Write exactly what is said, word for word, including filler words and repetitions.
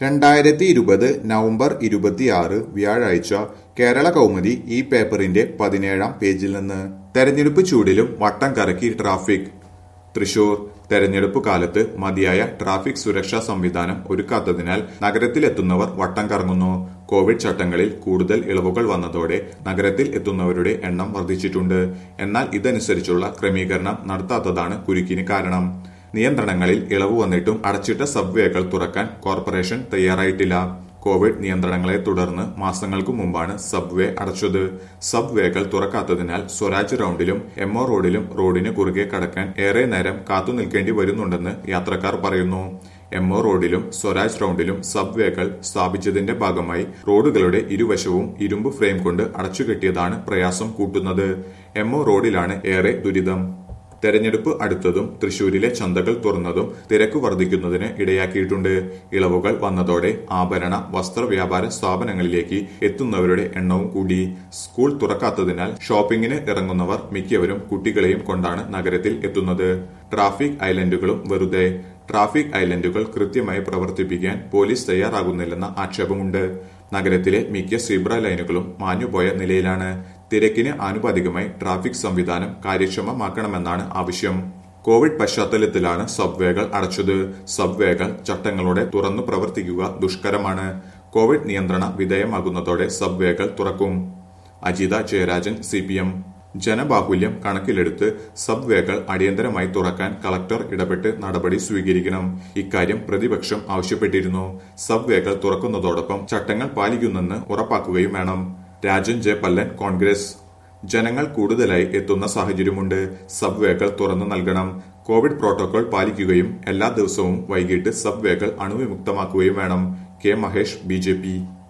രണ്ടായിരത്തി ഇരുപത് നവംബർ ഇരുപത്തിയാറ് വ്യാഴാഴ്ച കേരള കൗമുദി ഈ പേപ്പറിന്റെ പതിനേഴാം പേജിൽ നിന്ന് തെരഞ്ഞെടുപ്പ് ചൂടിലും വട്ടം കറക്കി ട്രാഫിക്. തൃശൂർ തെരഞ്ഞെടുപ്പ് കാലത്ത് മതിയായ ട്രാഫിക് സുരക്ഷാ സംവിധാനം ഒരുക്കാത്തതിനാൽ നഗരത്തിലെത്തുന്നവർ വട്ടം കറങ്ങുന്നു. കോവിഡ് ചട്ടങ്ങളിൽ കൂടുതൽ ഇളവുകൾ വന്നതോടെ നഗരത്തിൽ എത്തുന്നവരുടെ എണ്ണം വർദ്ധിച്ചിട്ടുണ്ട്. എന്നാൽ ഇതനുസരിച്ചുള്ള ക്രമീകരണം നടത്താത്തതാണ് കുരുക്കിന് കാരണം. നിയന്ത്രണങ്ങളിൽ ഇളവ് വന്നിട്ടും അടച്ചിട്ട സബ്വേകൾ തുറക്കാൻ കോർപ്പറേഷൻ തയ്യാറായിട്ടില്ല. കോവിഡ് നിയന്ത്രണങ്ങളെ തുടർന്ന് മാസങ്ങൾക്കു മുമ്പാണ് സബ്വേ അടച്ചത്. സബ്വേകൾ തുറക്കാത്തതിനാൽ സ്വരാജ് റൌണ്ടിലും എംഒ റോഡിലും റോഡിന് കുറുകെ കടക്കാൻ ഏറെ നേരം കാത്തുനിൽക്കേണ്ടി വരുന്നുണ്ടെന്ന് യാത്രക്കാർ പറയുന്നു. എംഒ റോഡിലും സ്വരാജ് റൌണ്ടിലും സബ്വേകൾ സ്ഥാപിച്ചതിന്റെ ഭാഗമായി റോഡുകളുടെ ഇരുവശവും ഇരുമ്പ് ഫ്രെയിം കൊണ്ട് അടച്ചുകെട്ടിയതാണ് പ്രയാസം കൂട്ടുന്നത്. എംഒ റോഡിലാണ് ഏറെ ദുരിതം. തെരഞ്ഞെടുപ്പ് അടുത്തതും തൃശൂരിലെ ചന്തകൾ തുറന്നതും തിരക്ക് വർദ്ധിക്കുന്നതിന് ഇടയാക്കിയിട്ടുണ്ട്. ഇളവുകൾ വന്നതോടെ ആഭരണ വസ്ത്ര വ്യാപാര സ്ഥാപനങ്ങളിലേക്ക് എത്തുന്നവരുടെ എണ്ണവും കൂടി. സ്കൂൾ തുറക്കാത്തതിനാൽ ഷോപ്പിംഗിന് ഇറങ്ങുന്നവർ മിക്കവരും കുട്ടികളെയും കൊണ്ടാണ് നഗരത്തിൽ എത്തുന്നത്. ട്രാഫിക് ഐലൻഡുകളും വെറുതെ. ട്രാഫിക് ഐലൻഡുകൾ കൃത്യമായി പ്രവർത്തിപ്പിക്കാൻ പോലീസ് തയ്യാറാകുന്നില്ലെന്ന ആക്ഷേപമുണ്ട്. നഗരത്തിലെ മിക്ക സീബ്ര ലൈനുകളും മാഞ്ഞുപോയ നിലയിലാണ്. തിരക്കിന് ആനുപാതികമായി ട്രാഫിക് സംവിധാനം കാര്യക്ഷമമാക്കണമെന്നാണ് ആവശ്യം. കോവിഡ് പശ്ചാത്തലത്തിലാണ് സബ്വേകൾ അടച്ചത്. സബ്വേകൾ ചട്ടങ്ങളോടെ തുറന്നു പ്രവർത്തിക്കുക ദുഷ്കരമാണ്. കോവിഡ് നിയന്ത്രണ വിധേയമാകുന്നതോടെ സബ്വേകൾ തുറക്കും. Ajitha Jayarajan, C P M. ജനബാഹുല്യം കണക്കിലെടുത്ത് സബ്വേകൾ അടിയന്തരമായി തുറക്കാൻ കളക്ടർ ഇടപെട്ട് നടപടി സ്വീകരിക്കണം. ഇക്കാര്യം പ്രതിപക്ഷം ആവശ്യപ്പെട്ടിരുന്നു. സബ്വേകൾ തുറക്കുന്നതോടൊപ്പം ചട്ടങ്ങൾ പാലിക്കുന്നെന്ന് ഉറപ്പാക്കുകയും വേണം. രാജൻ ജെ പല്ലൻ, കോൺഗ്രസ്. ജനങ്ങൾ കൂടുതലായി എത്തുന്ന സാഹചര്യമുണ്ട്. സബ്വേകൾ തുറന്നു നൽകണം. കോവിഡ് പ്രോട്ടോകോൾ പാലിക്കുകയും എല്ലാ ദിവസവും വൈകിട്ട് സബ്വേകൾ അണുവിമുക്തമാക്കുകയും വേണം. K Mahesh, B J P.